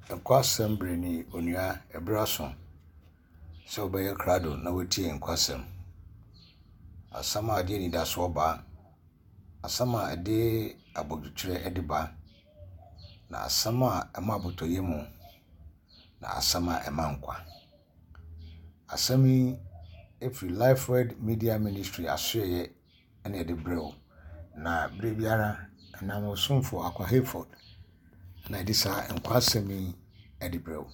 Nkwasɛm breni onua ebraso sɛ obɛyɛ krado na wetie nkwasɛm. Asɛm a de anidaso ba, asɛm a de abodwotwerɛ de ba, na asɛm a ɛma abotɔyɛ mu, na asɛm a ɛma nkwa. Asɛm yi ɛfiri Life Word Media Ministry asoɛyɛ ɛna ɛde brɛw, na bere biara ɛnam Osomfo Akwa Hayford na ɛde saa nkwasɛm yi ɛde brɛw.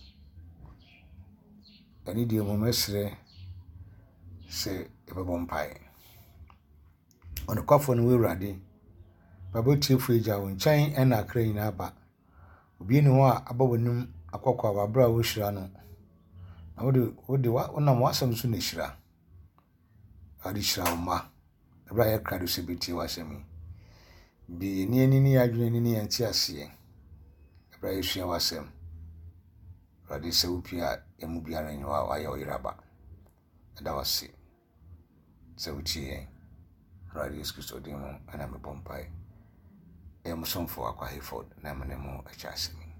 Ɛne deɛ mu mɛsrɛ sɛ ɛbɛbɔ mpae. Ɔnokwafo no w'Awurade, babɛtiefo agya wo nkyɛn ɛna akra nyinaa ba. Obi ne hɔ a aba w'anim akɔkɔ ababra a wohyira no. Na wonam w'asɛm so na hyira. Ade hyira wo mma. Ɛbra yɛ krado sɛ bɛtie w'asɛm yi. Bi yɛni ani ne yɛadwene ani ne yɛnte aseɛ. Ɛbra yɛsua w'asɛm. Awurade sɛ wopie a ɛmu biara nyɛ a wayɛ wo yeraba. Ɛda wase sɛ wotie yɛn. Awurade Yesu Kristo din mu ɛna mebɔ mpae. Ɛyɛ Osomfo Akwa Hayford na mene mu akyɛ asɛm yi.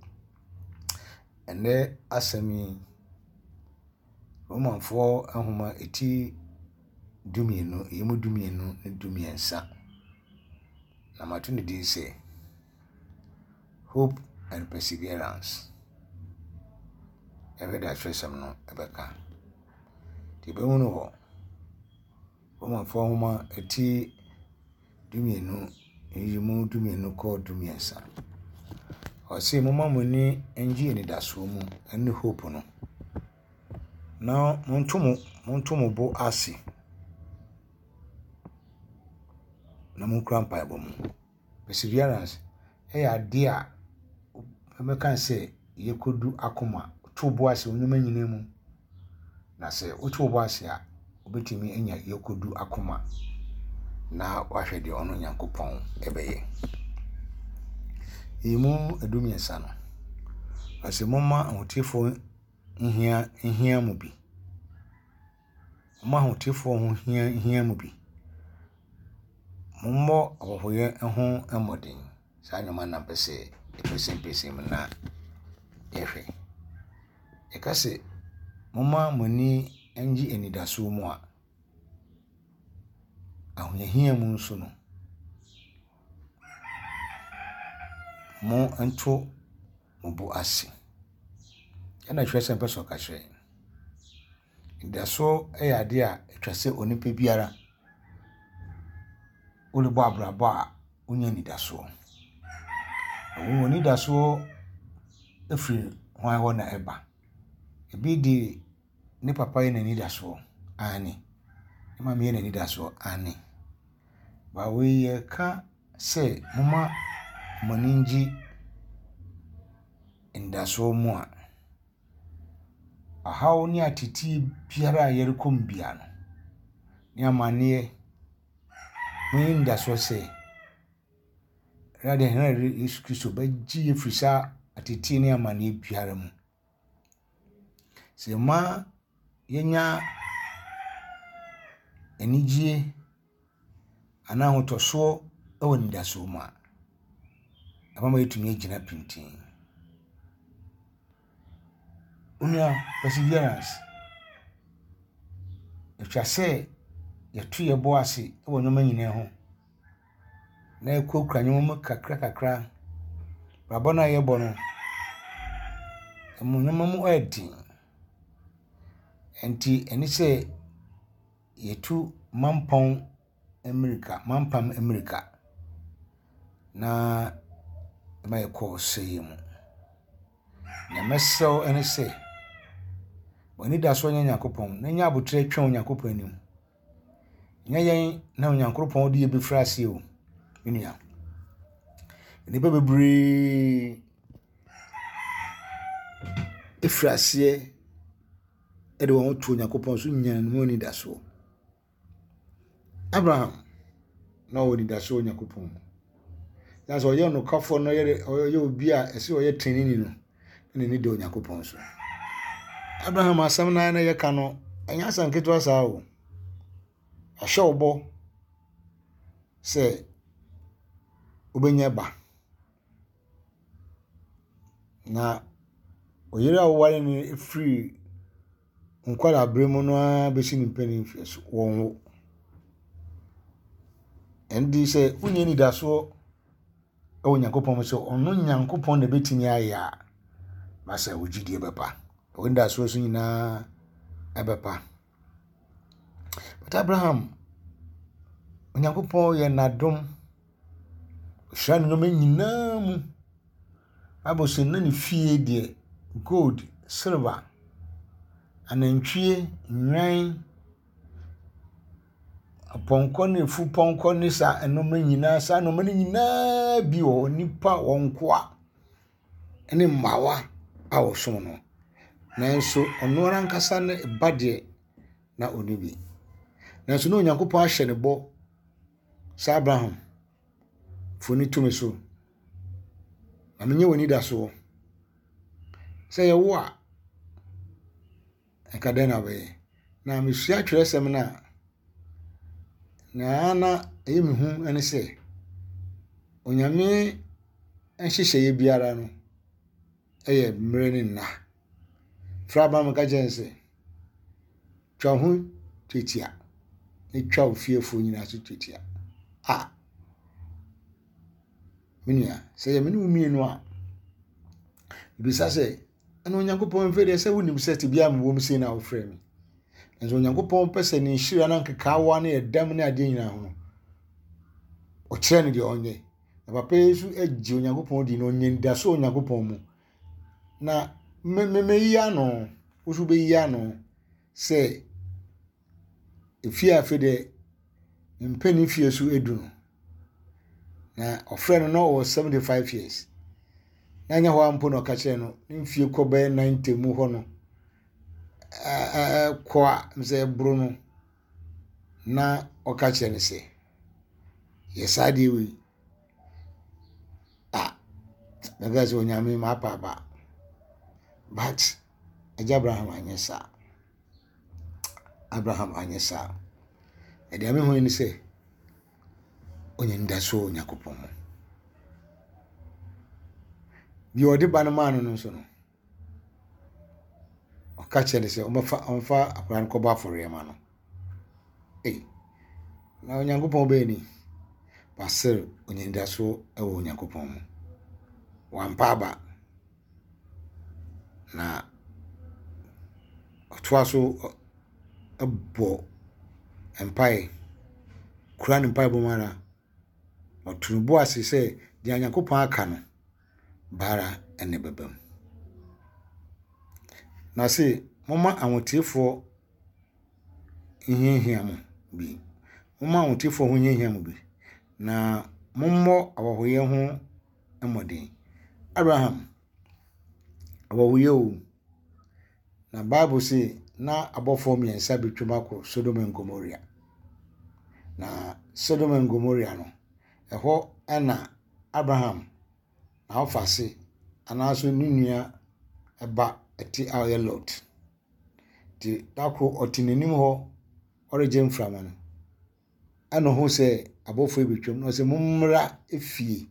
Ɛnɛ asɛm yi, Romanfoɔ ahoma eti dumienu, yɛmu dumienu ne dumiɛnsa. Na mato ne din sɛ Hope and Perseverance. Ɛbɛda atwerɛsɛm no ɛbɛka. Nti bɛhu no hɔ. Romanfoɔ ahoma eti dumienu, yɛmu dumienu kɔ dumiɛnsa. Ɔse moma mo ni ɛngye anidasoɔ mu ɛne hope no. Na monto mo bo ase. Na monkura mpaebɔ mu. Perseverance ɛyɛ ade a ɛmɛka sɛ yɛkɔdu akoma. To bo ase onyama nyina mu. Na sɛ woto bo ase a wobɛtumi anya yɛkɔdu akoma. Na wahwɛ deɛ ɔno Nyankopɔn ɛbɛyɛ. Yɛmu adumiɛnsa no. Ɔse moma ahotefoɔ nhia mu bi. Moma ahotefoɔ ho nhia mu bi. Mommɔ ɔhɔhoyɛ ho mmɔden. Saa nnwoma na mpɛ sɛ ɛpɛsɛmpɛsɛm mu na yɛhwɛ. Ɛka sɛ moma mo ani ɛngye anidasoɔ mu a ahohiahia mu nso no mo nto mo bo ase. Ɛna hwɛ sɛ mpɛ sɛ ɔka kyerɛ. Anidasoɔ ɛyɛ ade a ɛtwa sɛ onipa biara wolebɔ abrabɔ a wonya anidasoɔ. Wo anidasoɔ ɛfiri hwan hɔ na ɛba. Ebi de ne papa yɛ n'anidasoɔ ane. Ne maame yɛ n'anidasoɔ ane. Ba wei yɛka sɛ moma mo ani ngye anidasoɔ mu a ahaw ne atete biara a yɛrekɔ mu bia no. Ne amanneɛ monyi anidasoɔ sɛ Awurade Yesu Kristo bɛgye yɛfiri saa atete ne amanneɛ biara mu. Sɛ ma yɛnya anigye anaa ahotɔsoɔ ɛwɔ anidasoɔ mu a ɛbɛma yɛtumi agyina pintin. Onua perseverance. Ɛtwa sɛ yɛto yɛbɔ ase ɛwɔ nneɛma nyinaa ho. Na yɛkɔkura nneɛma mu kakra. Brabɔ no a yɛbɔ no, ɛmu nneɛma mu ɛden. Enti ɛne sɛ yɛtu mampam Amerika na ɛma yɛkɔ sɛe mu. Na mɛsɛw ɛne sɛ w'anidasoɔ nyɛ Nyankopɔn na nya abotire twɛn Nyankopɔn anim. Nyɛ yɛn na Nyankopɔn de yɛbɛfiri ase o. Menua. Nipa bebree ɛfiri aseɛ ɛde wɔn to Nyankopɔn so nya no anidasoɔ. Abraham na ɔwɔ anidasoɔ Nyankopɔn mu. Na sɛ ɔyɛ nokwafo no ɔyɛ obi a ɛsɛ ɔyɛ trenini no ne ne de Nyankopɔn so. Abraham asɛm na yɛka no ɛnyɛ asɛm ketewa saa o. Ahyɛ wo bɔ sɛ wobɛnya ba. Na oyere awware ni free nkwala abremu no a besi ni mpani mfieso wonwo endi se unye ni daso o Nyankopon so ono Nyankopon na betimi aya masa wugidie bepa wonda so so nyina ebepa but Abraham Nyankopon ye nadom hwan no nyina mu abose na ni fie de gold silver anantwie nwan aponko ne fu ponko ne sa enoma nyina sa no mani nyina bi o nipa wonkoa ene mawa a wosom no nanso ono rankasa ne bade na onibi nanso no Nyankopon ahye ne bo sa Abraham funi tumi so amenye woni da so se ye wo a ekadena be na mesua twerɛsɛm na eyimi hu ene se onyame enhyehyɛ biara no eye mmere ne na fra ba maka jense twa hu twetia ne twa ofiefo nyina so twetia minia se ye menu mienu a bisa se ana Onyankopon mfede se wonim se te bia mwo mse na ofre mi enzo Onyankopon pese ni hira na nkekawa na edam na ade nyina ho o kire ne de onye na papa Yesu agi Onyankopon di no onye nda so Onyankopon mu na me yi ano usu be yi ano se efia afede mpeni fie so edu no na ofre no no 75 years na nya ho ampo no ka kire no mfie kobe 90 mu ho no kwa mse bru no na oka kire ne se yesade wi daga zo nyame ma papa but Abraham anyesa edi ame ho ni se onye ndaso Nyankopon mo bi odi ban man no so no o ka kire se onfa akran ko ba fore ma no na Nyankopon be ni passer onye ndaso ewo Nyankopon mo wampaba na otwaso abo empire kuran empire bo mara otunubo asese di Nyankopon aka no bara ene bebam na se moma awotefo ihihia mo bi moma awotefo ho ihihia mo bi na mommo awohoye ho amodin Abraham awohoye o na Bible say na abofo miensa betwemako Sodom and Gomorrah na Sodom and Gomorrah no eho na Abraham na ofase anaso nunua eba eti aye Lot ti dako otinenim ho origin from no ano ho se abofo betwem no se mummra efie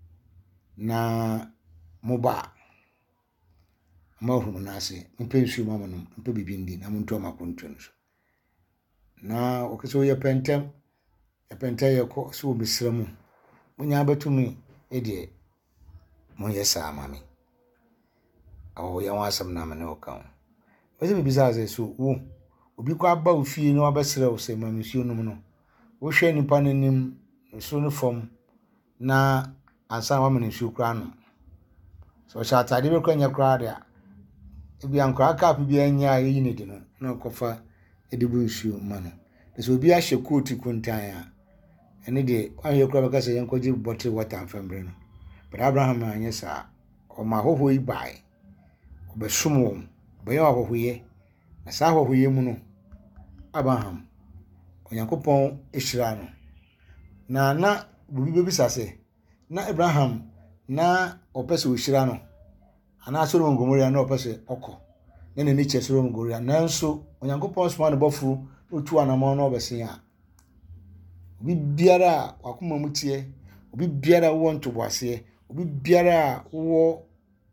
na moba mahuru na se mpensu mama no mpe bibindi na muntu makontu no na okeso ye pentem ye ko so bisramu munya batumi ede mo yesa mami awo ya wasam na mane okan weze bibisa ze so wo obi ko aba ofie no abesre o se mami suo no no wo hwe nipa nanim so no fom na ansa wa mane suo kra no so sha atade be kwanya kra de ebi ankra cap bi anya yi ne de no na kofa edibu nsuo ma no so obi ahye coat kuntan a ene de ahye kra be ka se yankoji bottle water amfambre no but Abraham anyesa o ma hoho yi bai obesom wo obeyo ahohoye na sa ahohoye mu no Abraham Onyankopon ehira no na bubi bebisa se na Abraham na opese ohira no ana Sodom and Gomorrah na opese okọ na ne che Sodom and Gomorrah nanso Onyankopon soma ne bofuru otu anamo na obese a obi biara wakoma mutie obi biara wo ntoboase obi biara wo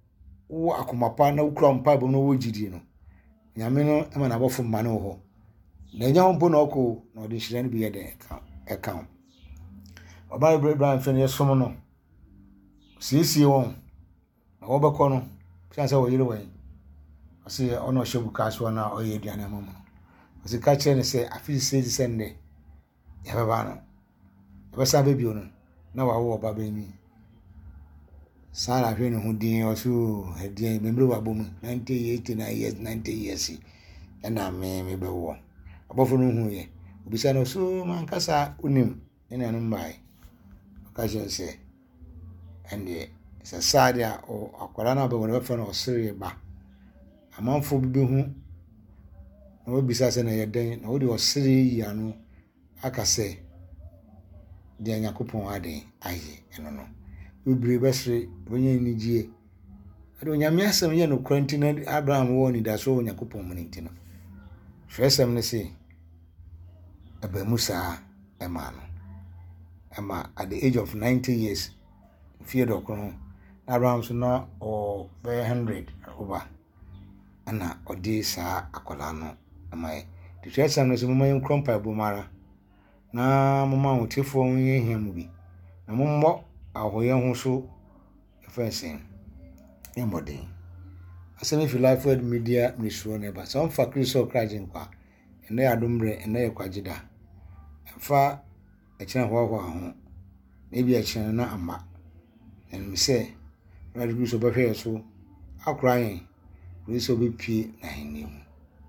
wo akomapa na wukura mpa bom no wo gidi no nyame no ema na bofo mma no ho na nya ho mpo na ɔkɔ na ɔde hyira no bi yɛ de ɛka ɔba Ibrahim fɛ no yɛsom no siesie wɔn na wɔbɛkɔ no fian sɛ wɔyere wɔn ɔsɛ ɔno ɔhyɛ buka so na ɔyɛ aduane ama mu ɔsɛ ka kyerɛ ne sɛ afi sɛ ndɛ yɛbɛba no yɛbɛsa bɛbio no na wawo ɔba bɛni saa na hwɛ ne ho din ɔso ɛdeɛn membre wabɔ mu 90 years ɛna me bɛwɔ abɔfo no hu yɛ obisa no so mankasa unim ɛna no mbae ɔka kyerɛ sɛ ɛndeɛ sɛ saade a akwara no abɛwɔ no bɛfa no ɔsere ba amanfo bi bɛhu na wɔbisa sɛ na yɛdɛn na wode ɔsere yi ano aka sɛ deɛ Nyankopɔn ade ayɛ ɛno no bibire bɛsere bɛnyɛ nigye ade onyame asɛm yɛ no kwanti na Abraham wɔ ni da so Nyankopɔn mu nti no hwɛsɛm ne sɛ abamu saa ɛma no ɛma at the age of 90 years fie dɔkoro Abraham so na bɛyɛ 100 over ana ɔde saa akwadaa no ama yɛ de hwɛsɛm no sɛ moma yɛ nkrɔmpa bomara na moma hotifo yɛ hia mu bi na mommɔ ahoyɛ ho so ɛfɛnsen yɛ mmɔden asɛm fi Life Word Media ministry no ba sɛ ɔmfa kristo kraje nkwa ɛnɛ yɛ adombre ɛnɛ yɛ kwageda ɛfa ɛkyerɛ hɔhɔ ho na ebi ɛkyerɛ na ama ɛnim sɛ radio so bɛhwɛ so akora yɛn kristo bɛpie na henni mu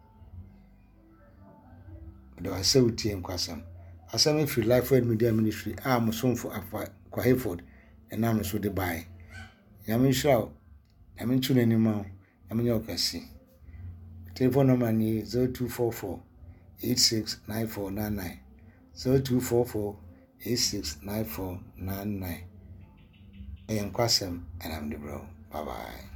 de wasɛ utie nkwasɛm asɛm fi Life Word Media ministry a musomfo afa kwa Hayford ɛnam so de bae nyame nhyira nyame ntu n'anim a nyame nyɛ ɔkɛse telephone number ni 0244 869499 0244 869499 ɛyɛ nkwasɛm ɛnam de bro bye bye.